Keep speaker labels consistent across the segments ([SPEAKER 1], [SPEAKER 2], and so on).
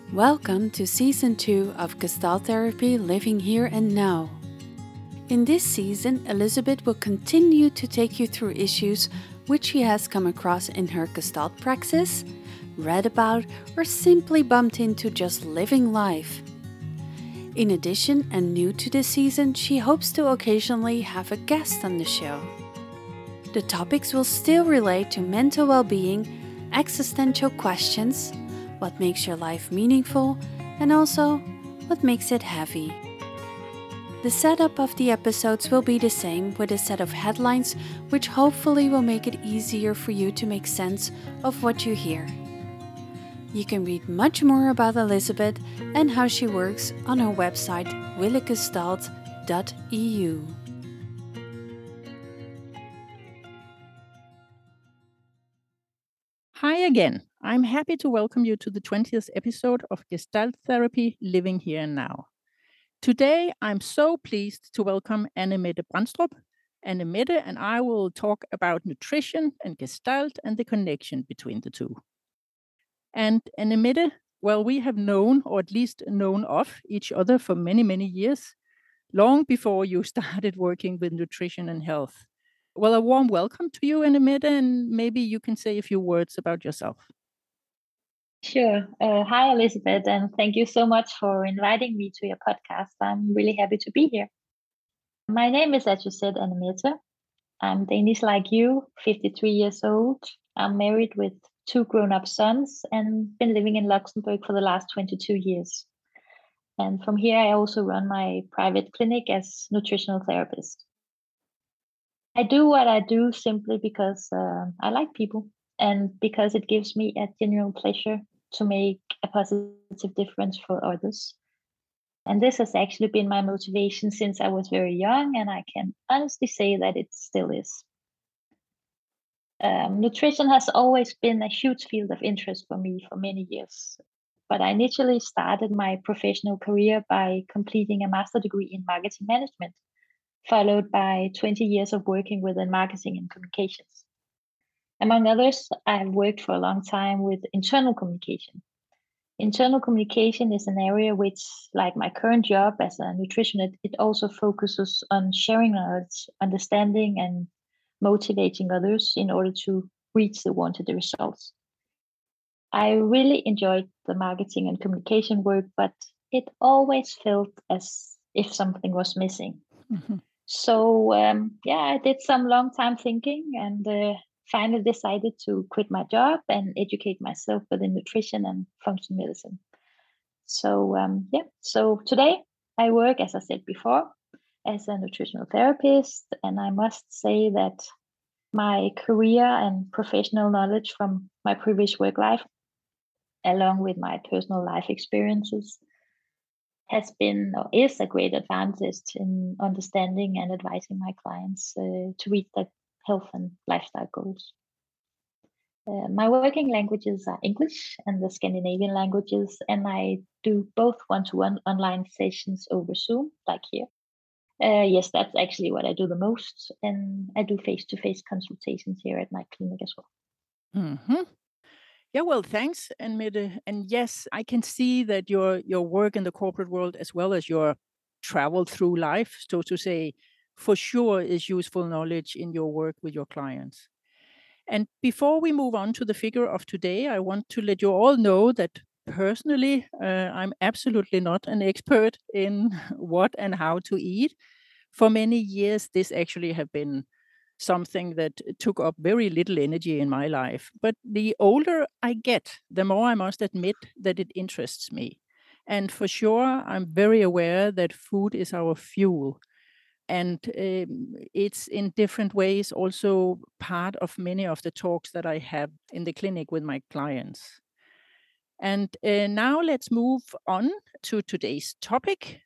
[SPEAKER 1] Welcome to Season 2 of Gestalt Therapy Living Here and Now. In this season, Elizabeth will continue to take you through issues which she has come across in her Gestalt praxis, read about, or simply bumped into just living life. In addition, and new to this season, she hopes to occasionally have a guest on the show. The topics will still relate to mental well-being, existential questions, what makes your life meaningful, and also what makes it heavy. The setup of the episodes will be the same, with a set of headlines which hopefully will make it easier for you to make sense of what you hear. You can read much more about Elizabeth and how she works on her website willegestalt.eu.
[SPEAKER 2] Hi again. I'm happy to welcome you to the 20th episode of Gestalt Therapy Living Here and Now. Today, I'm so pleased to welcome Annemette Brandstrup. Annemette and I will talk about nutrition and Gestalt and the connection between the two. And Annemette, well, we have known, or at least known of, each other for many, many years, long before you started working with nutrition and health. Well, a warm welcome to you, Annemette, and maybe you can say a few words about yourself.
[SPEAKER 3] Sure. Hi, Elizabeth, and thank you so much for inviting me to your podcast. I'm really happy to be here. My name is, as you said, Annemette. I'm Danish like you, 53 years old. I'm married with 2 grown-up sons and been living in Luxembourg for the last 22 years. And from here, I also run my private clinic as nutritional therapist. I do what I do simply because I like people and because it gives me a genuine pleasure to make a positive difference for others. And this has actually been my motivation since I was very young, and I can honestly say that it still is. Nutrition has always been a huge field of interest for me for many years. But I initially started my professional career by completing a master degree in marketing management, followed by 20 years of working within marketing and communications. Among others, I've worked for a long time with internal communication. Internal communication is an area which, like my current job as a nutritionist, it also focuses on sharing knowledge, understanding, and motivating others in order to reach the wanted results. I really enjoyed the marketing and communication work, but it always felt as if something was missing. So, I did some long time thinking and finally decided to quit my job and educate myself within nutrition and functional medicine. So, so today I work, as I said before, as a nutritional therapist. And I must say that my career and professional knowledge from my previous work life, along with my personal life experiences, has been or is a great advantage in understanding and advising my clients to reach their health and lifestyle goals. My working languages are English and the Scandinavian languages, and I do both one-to-one online sessions over Zoom, like here. Yes, that's actually what I do the most, and I do face-to-face consultations here at my clinic as well.
[SPEAKER 2] Mm-hmm. Yeah, well, thanks, Annemette. And yes, I can see that your work in the corporate world, as well as your travel through life, so to say, for sure is useful knowledge in your work with your clients. And before we move on to the figure of today, I want to let you all know that personally, I'm absolutely not an expert in what and how to eat. For many years, this actually have been something that took up very little energy in my life. But the older I get, the more I must admit that it interests me. And for sure, I'm very aware that food is our fuel. And it's in different ways also part of many of the talks that I have in the clinic with my clients. And now let's move on to today's topic.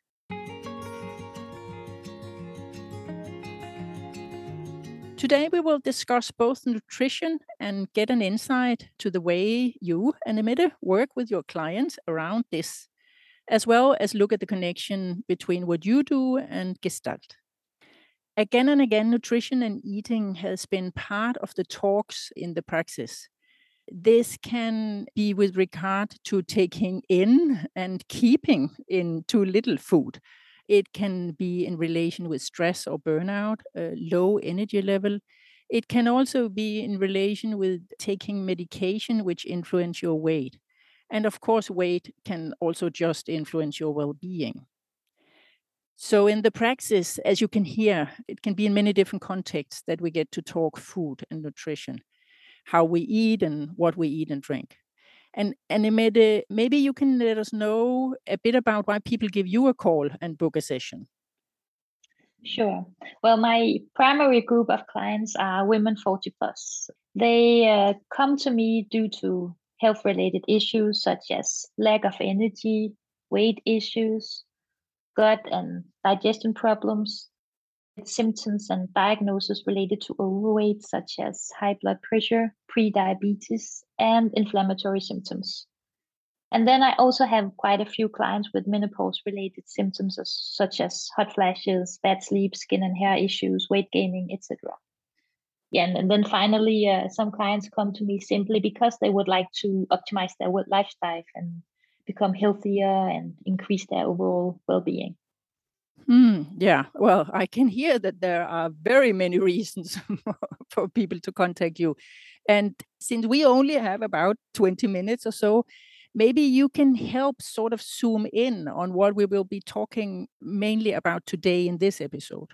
[SPEAKER 2] Today, we will discuss both nutrition and get an insight to the way you, Annemette, work with your clients around this, as well as look at the connection between what you do and Gestalt. Again and again, nutrition and eating has been part of the talks in the praxis. This can be with regard to taking in and keeping in too little food. It can be in relation with stress or burnout, low energy level. It can also be in relation with taking medication which influence your weight. And of course, weight can also just influence your well-being. So in the practice, as you can hear, it can be in many different contexts that we get to talk food and nutrition, how we eat and what we eat and drink. And Emede, maybe you can let us know a bit about why people give you a call and book a session.
[SPEAKER 3] Sure. Well, my primary group of clients are women 40 plus. They come to me due to health related issues such as lack of energy, weight issues, gut and digestion problems, symptoms and diagnosis related to overweight, such as high blood pressure, prediabetes, and inflammatory symptoms. And then I also have quite a few clients with menopause related symptoms such as hot flashes, bad sleep, skin and hair issues, weight gaining, etc. Yeah, and then finally, some clients come to me simply because they would like to optimize their lifestyle and become healthier and increase their overall well-being.
[SPEAKER 2] Yeah, well, I can hear that there are very many reasons for people to contact you. And since we only have about 20 minutes or so, maybe you can help sort of zoom in on what we will be talking mainly about today in this episode.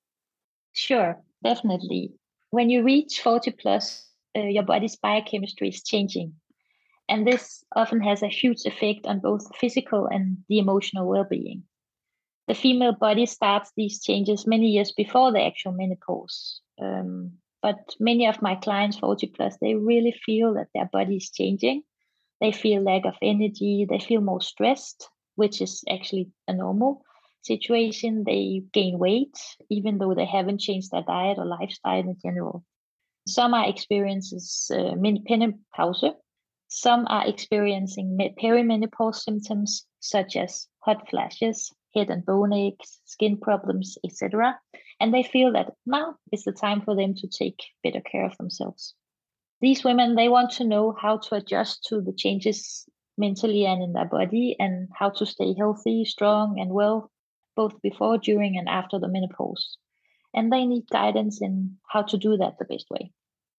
[SPEAKER 3] Sure, definitely. When you reach 40 plus, your body's biochemistry is changing. And this often has a huge effect on both physical and the emotional well being. The female body starts these changes many years before the actual menopause. But many of my clients, 40 plus, they really feel that their body is changing. They feel lack of energy, they feel more stressed, which is actually a normal situation. They gain weight, even though they haven't changed their diet or lifestyle in general. Some are experiencing menopause. Some are experiencing perimenopause symptoms such as hot flashes, head and bone aches, skin problems, etc. And they feel that now is the time for them to take better care of themselves. These women, they want to know how to adjust to the changes mentally and in their body and how to stay healthy, strong, and well, both before, during, and after the menopause. And they need guidance in how to do that the best way.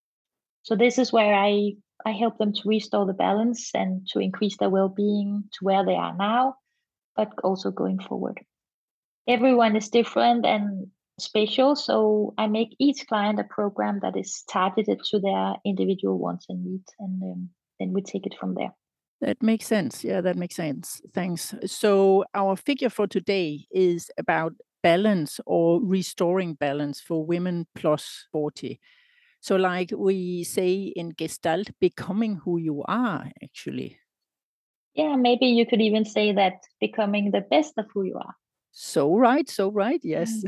[SPEAKER 3] So this is where I help them to restore the balance and to increase their well-being to where they are now, but also going forward. Everyone is different and special, so I make each client a program that is targeted to their individual wants and needs, and then we take it from there.
[SPEAKER 2] That makes sense. Yeah, that makes sense. Thanks. So, our figure for today is about balance or restoring balance for women plus 40. So, like we say in Gestalt, becoming who you are, actually.
[SPEAKER 3] Yeah, maybe you could even say that becoming the best of who you are.
[SPEAKER 2] So right, yes.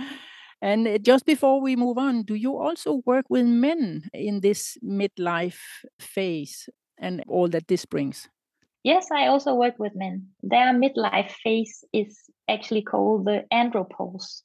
[SPEAKER 2] And just before we move on, do you also work with men in this midlife phase and all that this brings?
[SPEAKER 3] Yes, I also work with men. Their midlife phase is actually called the andropause.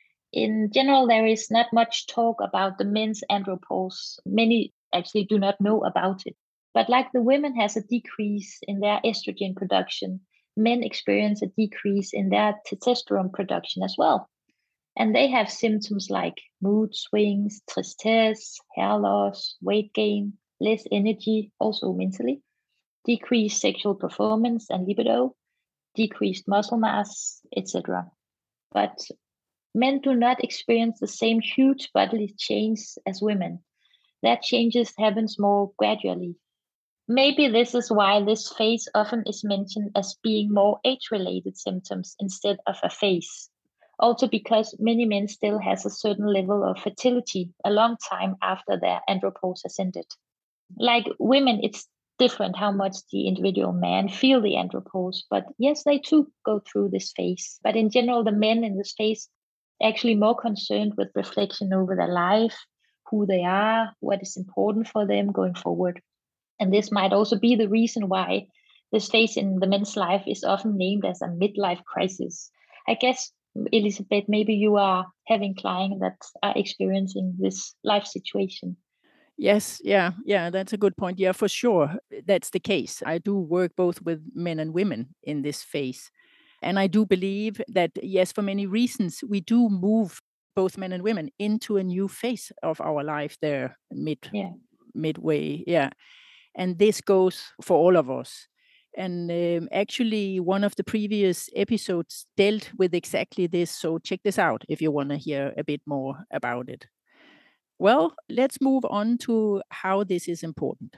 [SPEAKER 3] In general, there is not much talk about the men's andropause. Many actually do not know about it. But like the women has a decrease in their estrogen production, men experience a decrease in their testosterone production as well. And they have symptoms like mood swings, tristesse, hair loss, weight gain, less energy, also mentally, decreased sexual performance and libido, decreased muscle mass, etc. But men do not experience the same huge bodily change as women. That changes happens more gradually. Maybe this is why this phase often is mentioned as being more age-related symptoms instead of a phase. Also because many men still has a certain level of fertility a long time after their andropause has ended. Like women, it's different how much the individual man feel the andropause, but yes, they too go through this phase. But in general, the men in this phase actually more concerned with reflection over their life, who they are, what is important for them going forward. And this might also be the reason why this phase in the men's life is often named as a midlife crisis. I guess, Elisabeth, maybe you are having clients that are experiencing this life situation.
[SPEAKER 2] Yes, yeah, that's a good point. Yeah, for sure. That's the case. I do work both with men and women in this phase. And I do believe that, yes, for many reasons, we do move both men and women into a new phase of our life there
[SPEAKER 3] Yeah.
[SPEAKER 2] midway. Yeah. And this goes for all of us. And actually, one of the previous episodes dealt with exactly this. So check this out if you want to hear a bit more about it. Well, let's move on to how this is important.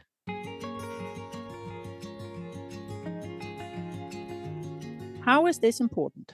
[SPEAKER 2] How is this important?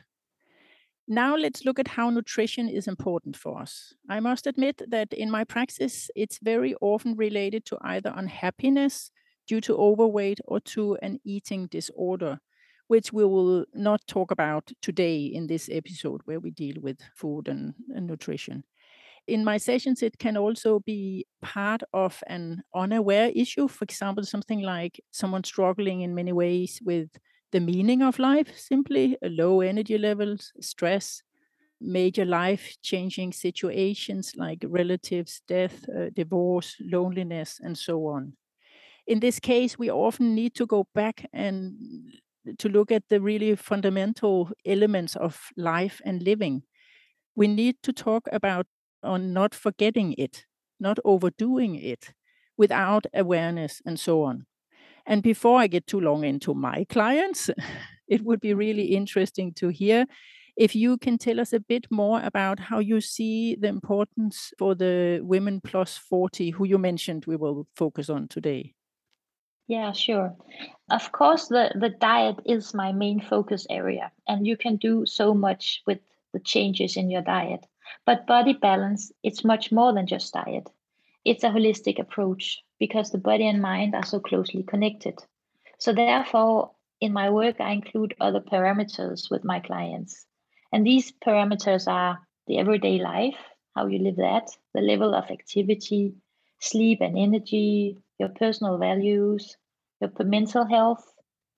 [SPEAKER 2] Now let's look at how nutrition is important for us. I must admit that in my practice, it's very often related to either unhappiness due to overweight or to an eating disorder, which we will not talk about today in this episode where we deal with food and nutrition. In my sessions, it can also be part of an unaware issue. For example, something like someone struggling in many ways with the meaning of life, simply low energy levels, stress, major life changing situations like relatives, death, divorce, loneliness, and so on. In this case, we often need to go back and to look at the really fundamental elements of life and living. We need to talk about on not forgetting it, not overdoing it, without awareness and so on. And before I get too long into my clients, it would be really interesting to hear if you can tell us a bit more about how you see the importance for the women plus 40 who you mentioned we will focus on today.
[SPEAKER 3] Yeah, sure. Of course, the diet is my main focus area, and you can do so much with the changes in your diet. But body balance, it's much more than just diet. It's a holistic approach because the body and mind are so closely connected. So, therefore, in my work, I include other parameters with my clients. And these parameters are the everyday life, how you live that, the level of activity, sleep and energy, your personal values, your mental health,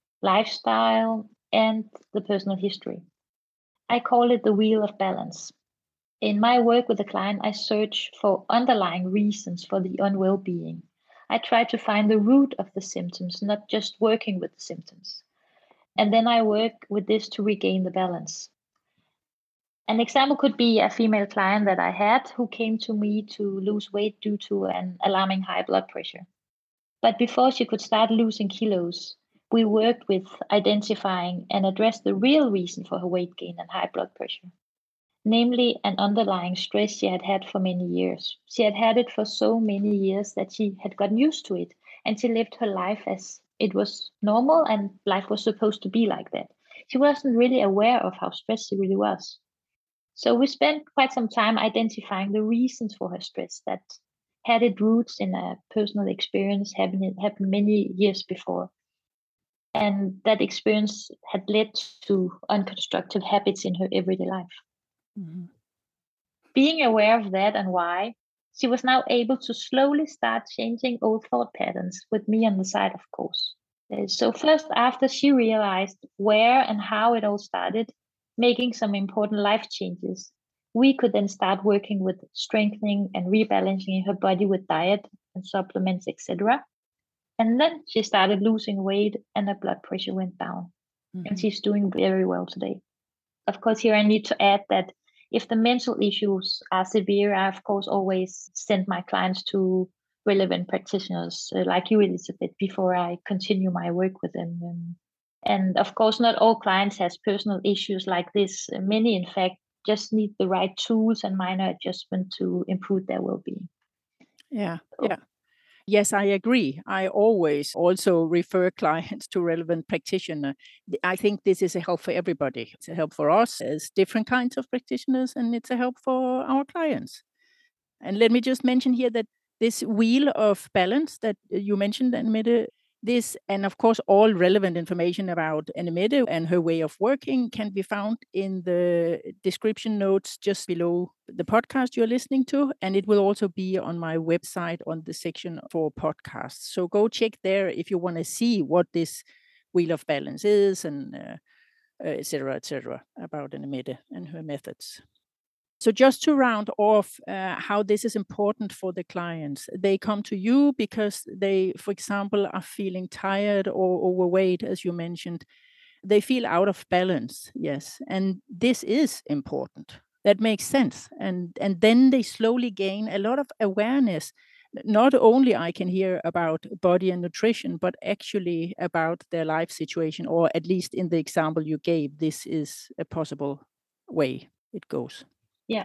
[SPEAKER 3] lifestyle, and the personal history. I call it the wheel of balance. In my work with the client, I search for underlying reasons for the unwell being. I try to find the root of the symptoms, not just working with the symptoms. And then I work with this to regain the balance. An example could be a female client that I had who came to me to lose weight due to an alarming high blood pressure. But before she could start losing kilos, we worked with identifying and address the real reason for her weight gain and high blood pressure, namely an underlying stress she had had for many years. She had had it for so many years that she had gotten used to it, and she lived her life as it was normal and life was supposed to be like that. She wasn't really aware of how stressed she really was. So we spent quite some time identifying the reasons for her stress that had its roots in a personal experience happened many years before. And that experience had led to unconstructive habits in her everyday life.
[SPEAKER 2] Mhm.
[SPEAKER 3] Being aware of that and why, she was now able to slowly start changing old thought patterns with me on the side, of course. So, first, after she realized where and how it all started, making some important life changes, we could then start working with strengthening and rebalancing her body with diet and supplements, etc. And then she started losing weight and her blood pressure went down. And
[SPEAKER 2] Mhm.
[SPEAKER 3] she's doing very well today. Of course, here I need to add that if the mental issues are severe, I, of course, always send my clients to relevant practitioners like you, Elizabeth, before I continue my work with them. And of course, not all clients has personal issues like this. Many, in fact, just need the right tools and minor adjustment to improve their well-being.
[SPEAKER 2] Yeah, yeah. Yes, I agree. I always also refer clients to relevant practitioner. I think this is a help for everybody. It's a help for us as different kinds of practitioners, and it's a help for our clients. And let me just mention here that this wheel of balance that you mentioned, Annemette, this, and of course, all relevant information about Annemette and her way of working can be found in the description notes just below the podcast you're listening to. And it will also be on my website on the section for podcasts. So go check there if you want to see what this wheel of balance is and et cetera, about Annemette and her methods. So just to round off how this is important for the clients, they come to you because they, for example, are feeling tired or overweight, as you mentioned. They feel out of balance, yes, and this is important. That makes sense, and then they slowly gain a lot of awareness. Not only I can hear about body and nutrition, but actually about their life situation, or at least in the example you gave, this is a possible way it goes.
[SPEAKER 3] Yeah.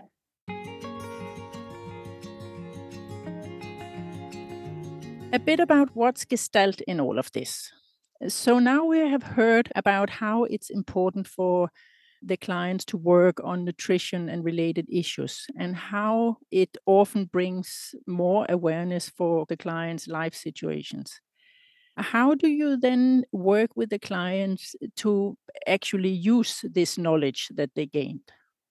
[SPEAKER 2] A bit about what's Gestalt in all of this. So now we have heard about how it's important for the clients to work on nutrition and related issues, and how it often brings more awareness for the clients' life situations. How do you then work with the clients to actually use this knowledge that they gained?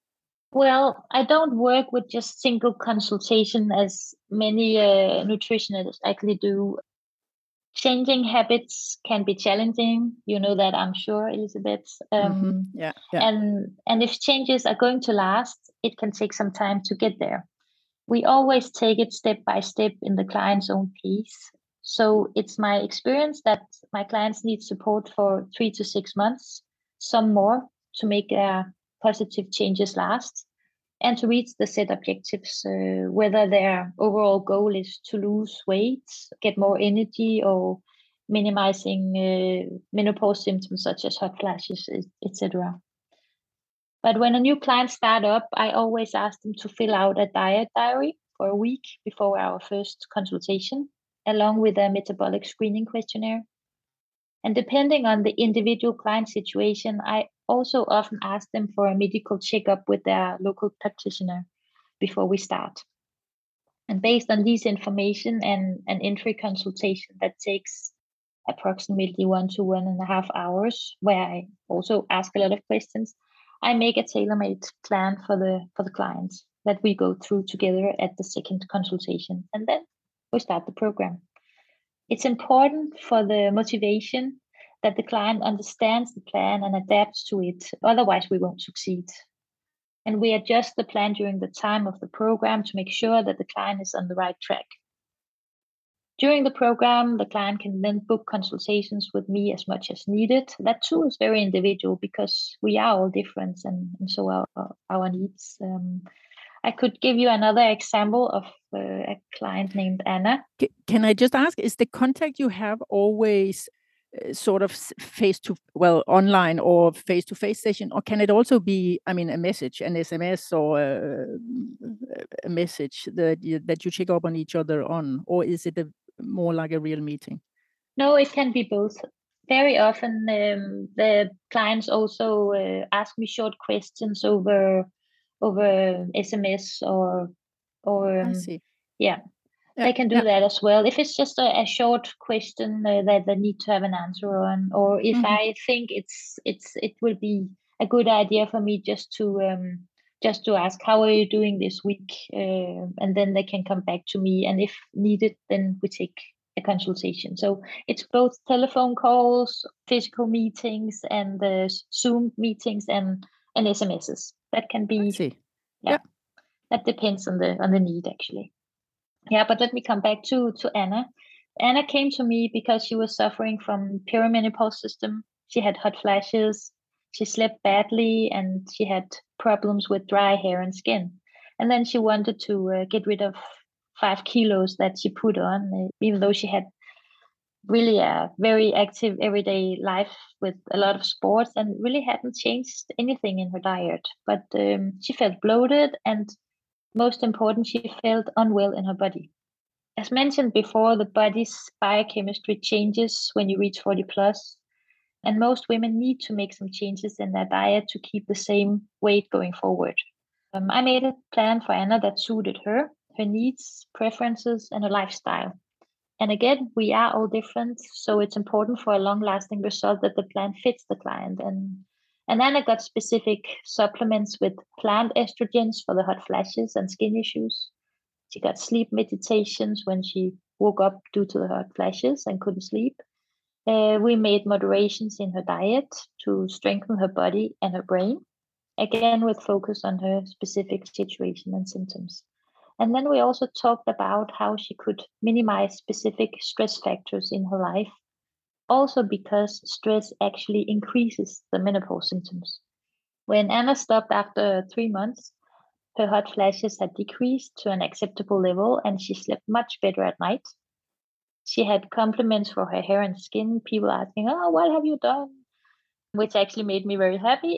[SPEAKER 3] Well, I don't work with just single consultation as many nutritionists actually do. Changing habits can be challenging. You know that, I'm sure, Elizabeth.
[SPEAKER 2] Yeah.
[SPEAKER 3] And if changes are going to last, it can take some time to get there. We always take it step by step in the client's own pace. So it's my experience that my clients need support for 3 to 6 months, some more, to make positive changes last and to reach the set objectives, whether their overall goal is to lose weight, get more energy, or minimizing menopause symptoms such as hot flashes, etc. But when a new client start up, I always ask them to fill out a diet diary for a week before our first consultation, along with a metabolic screening questionnaire. And depending on the individual client situation, I also often ask them for a medical checkup with their local practitioner before we start. And based on these information and an entry consultation that takes approximately 1 to 1.5 hours, where I also ask a lot of questions, I make a tailor-made plan for the clients that we go through together at the second consultation, and then we start the program. It's important for the motivation that the client understands the plan and adapts to it. Otherwise, we won't succeed. And we adjust the plan during the time of the program to make sure that the client is on the right track. During the program, the client can then book consultations with me as much as needed. That too is very individual because we are all different, and so are our needs. I could give you another example of a client named Anna.
[SPEAKER 2] Can I just ask, is the contact you have always sort of online or face-to-face session, or can it also be, I mean, a message, an SMS, or a message that you check up on each other on, or is it more like a real meeting?
[SPEAKER 3] No, it can be both. Very often, the clients also ask me short questions over SMS or
[SPEAKER 2] I see.
[SPEAKER 3] Yeah.
[SPEAKER 2] Yeah,
[SPEAKER 3] They can do that as well. If it's just a short question that they need to have an answer on, or if I think it will be a good idea for me just to ask, how are you doing this week, and then they can come back to me, and if needed, then we take a consultation. So it's both telephone calls, physical meetings, and Zoom meetings, and SMSs. That can be.
[SPEAKER 2] I see.
[SPEAKER 3] Yeah. That depends on the need, actually. Yeah, but let me come back to Anna. Anna came to me because she was suffering from perimenopause system. She had hot flashes, she slept badly, and she had problems with dry hair and skin. And then she wanted to get rid of 5 kilos that she put on, even though she had really a very active everyday life with a lot of sports and really hadn't changed anything in her diet. But she felt bloated, and most important, she felt unwell in her body. As mentioned before, the body's biochemistry changes when you reach 40 plus, and most women need to make some changes in their diet to keep the same weight going forward. I made a plan for Anna that suited her needs, preferences, and her lifestyle. And again, we are all different, so it's important for a long-lasting result that the plan fits the client. And Anna got specific supplements with plant estrogens for the hot flashes and skin issues. She got sleep meditations when she woke up due to the hot flashes and couldn't sleep. We made moderations in her diet to strengthen her body and her brain. again with focus on her specific situation and symptoms. And then we also talked about how she could minimize specific stress factors in her life, also because stress actually increases the menopause symptoms. When Anna stopped after 3 months, her hot flashes had decreased to an acceptable level and she slept much better at night. She had compliments for her hair and skin, people asking, "Oh, what have you done?" Which actually made me very happy.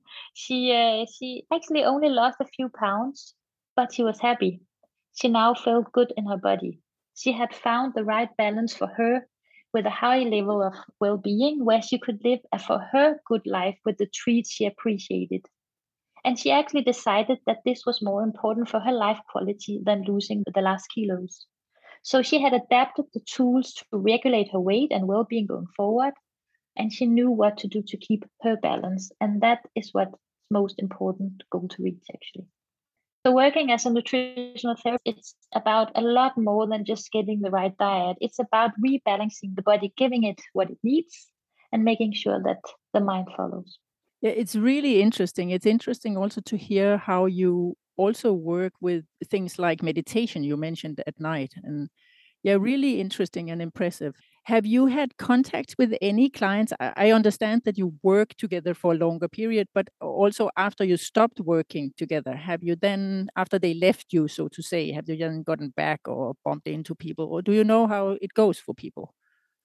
[SPEAKER 3] She actually only lost a few pounds, but she was happy. She now felt good in her body. She had found the right balance for her with a high level of well-being where she could live a for her good life with the treats she appreciated. And she actually decided that this was more important for her life quality than losing the last kilos. So she had adapted the tools to regulate her weight and well-being going forward, and she knew what to do to keep her balance. And that is what's most important goal to reach, actually. So working as a nutritional therapist, it's about a lot more than just getting the right diet. It's about rebalancing the body, giving it what it needs, and making sure that the mind follows.
[SPEAKER 2] Yeah, it's really interesting. It's interesting also to hear how you also work with things like meditation you mentioned at night. And yeah, really interesting and impressive. Have you had contact with any clients? I understand that you work together for a longer period, but also after you stopped working together, have you then, after they left you, so to say, have you then gotten back or bumped into people? Or do you know how it goes for people?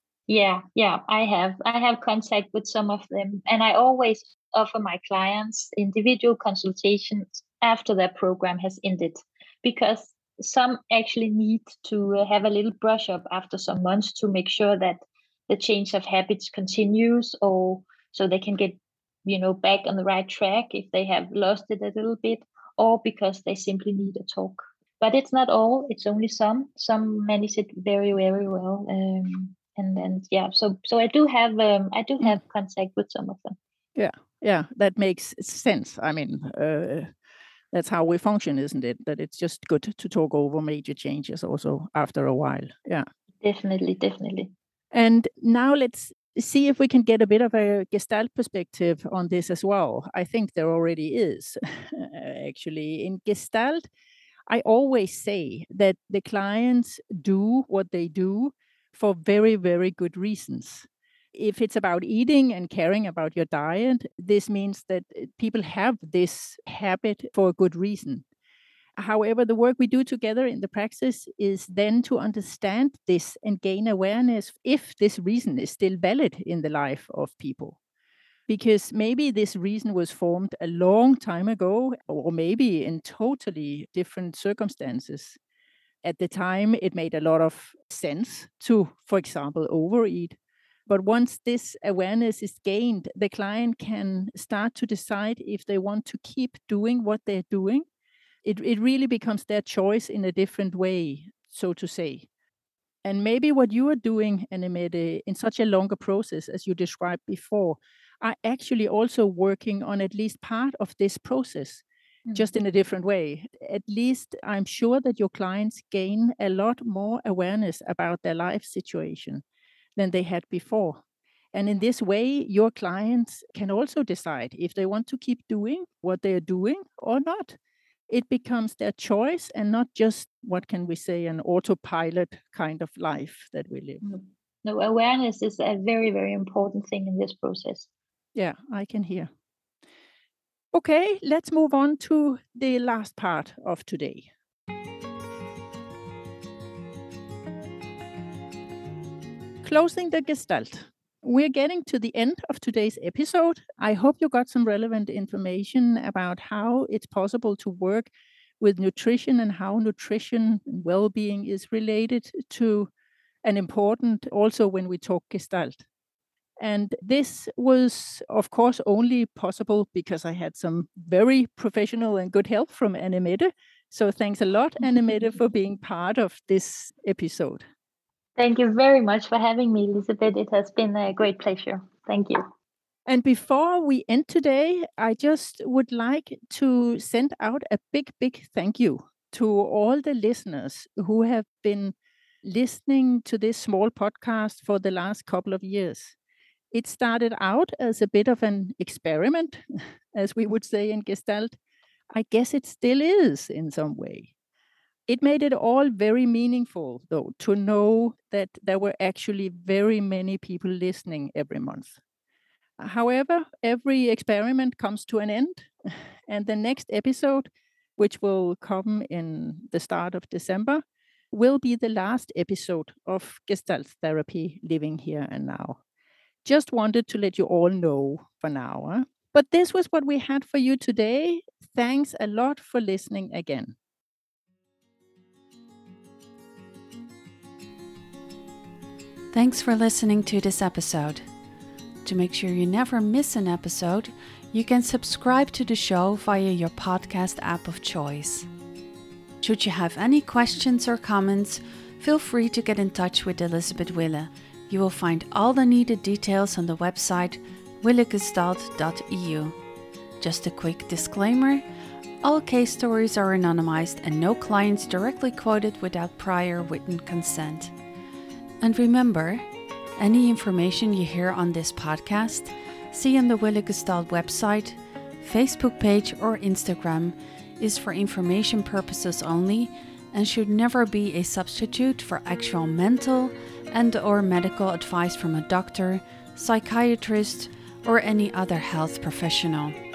[SPEAKER 3] Yeah, I have. I have contact with some of them, and I always offer my clients individual consultations after their program has ended, because some actually need to have a little brush up after some months to make sure that the change of habits continues, or so they can get, back on the right track if they have lost it a little bit, or because they simply need a talk. But it's not all; it's only some. Some manage it very, very well. And yeah, so I do
[SPEAKER 2] Mm.
[SPEAKER 3] have contact with some of them.
[SPEAKER 2] Yeah, yeah, that makes sense. I mean, that's how we function, isn't it? That it's just good to talk over major changes also after a while. Yeah.
[SPEAKER 3] Definitely.
[SPEAKER 2] And now let's see if we can get a bit of a Gestalt perspective on this as well. I think there already is. Actually, in Gestalt, I always say that the clients do what they do for very, very good reasons. If it's about eating and caring about your diet, this means that people have this habit for a good reason. However, the work we do together in the praxis is then to understand this and gain awareness if this reason is still valid in the life of people. Because maybe this reason was formed a long time ago, or maybe in totally different circumstances. At the time, it made a lot of sense to, for example, overeat. But once this awareness is gained, the client can start to decide if they want to keep doing what they're doing. It really becomes their choice in a different way, so to say. And maybe what you are doing, Annemette, in such a longer process as you described before, are actually also working on at least part of this process, just in a different way. At least I'm sure that your clients gain a lot more awareness about their life situation than they had before. And in this way, your clients can also decide if they want to keep doing what they're doing or not. It becomes their choice and not just, what can we say, an autopilot kind of life that we live.
[SPEAKER 3] No, awareness is a very, very important thing in this process.
[SPEAKER 2] Yeah, I can hear. Okay, let's move on to the last part of today. Closing the Gestalt. We're getting to the end of today's episode. I hope you got some relevant information about how it's possible to work with nutrition and how nutrition and well being is related to and important also when we talk Gestalt. And this was, of course, only possible because I had some very professional and good help from Annemette. So thanks a lot, Annemette, for being part of this episode.
[SPEAKER 3] Thank you very much for having me, Elizabeth. It has been a great pleasure. Thank you.
[SPEAKER 2] And before we end today, I just would like to send out a big, big thank you to all the listeners who have been listening to this small podcast for the last couple of years. It started out as a bit of an experiment, as we would say in Gestalt. I guess it still is in some way. It made it all very meaningful, though, to know that there were actually very many people listening every month. However, every experiment comes to an end, and the next episode, which will come in the start of December, will be the last episode of Gestalt Therapy Living Here and Now. Just wanted to let you all know for now. But this was what we had for you today. Thanks a lot for listening again.
[SPEAKER 1] Thanks for listening to this episode. To make sure you never miss an episode, you can subscribe to the show via your podcast app of choice. Should you have any questions or comments, feel free to get in touch with Elisabeth Wille. You will find all the needed details on the website willegestalt.eu. Just a quick disclaimer, all case stories are anonymized and no clients directly quoted without prior written consent. And remember, any information you hear on this podcast, see on the Wille Gestalt website, Facebook page or Instagram is for information purposes only and should never be a substitute for actual mental and/or medical advice from a doctor, psychiatrist, or any other health professional.